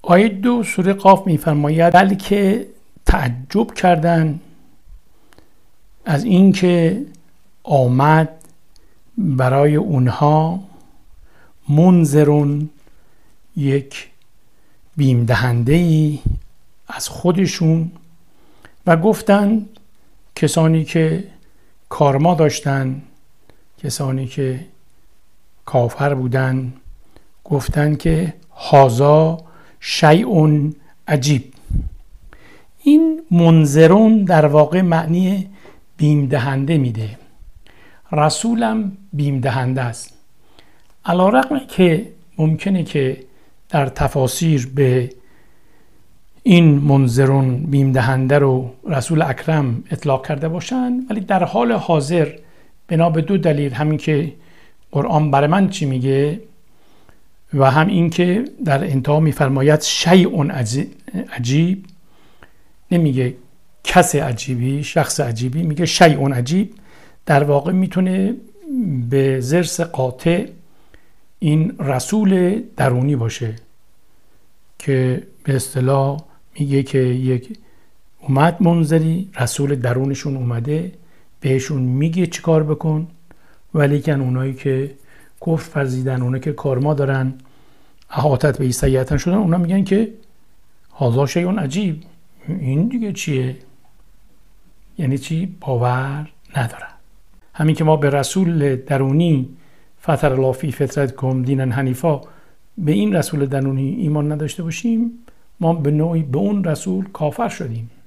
آیه 2 سوره قاف می‌فرماید بلکه تعجب کردند از اینکه آمد برای اونها منذرون، یک بیم دهنده‌ای از خودشون، و گفتند کسانی که کارما داشتن، کسانی که کافر بودن، گفتند که هازا شیء عجیب. این منذرون در واقع معنی بیم دهنده میده. رسولم بیم دهنده است. علی‌رغم که ممکنه که در تفاسیر به این منذرون بیم دهنده رو رسول اکرم اطلاق کرده باشن، ولی در حال حاضر بنا به 2 دلیل، همین که قرآن برای من چی میگه و هم این که در انتها میفرماید شیء عجیب، نمیگه کس عجیبی، شخص عجیبی، میگه شیء عجیب، در واقع میتونه به ضرس قاطع این رسول درونی باشه که به اصطلاح میگه که یک اومد منذری، رسول درونشون اومده بهشون میگه چی کار بکن، ولیکن اونایی که کفر ورزیدن، اونایی که کارما دارن، احاطت به سیئاتن شدن، اونا میگن که هذا شیء عجیب، این دیگه چیه؟ یعنی چی؟ باور ندارن. همین که ما به رسول درونی فطر الله فی فطرتکم دینا حنیفا، به این رسول درونی ایمان نداشته باشیم، ما به نوعی به اون رسول کافر شدیم.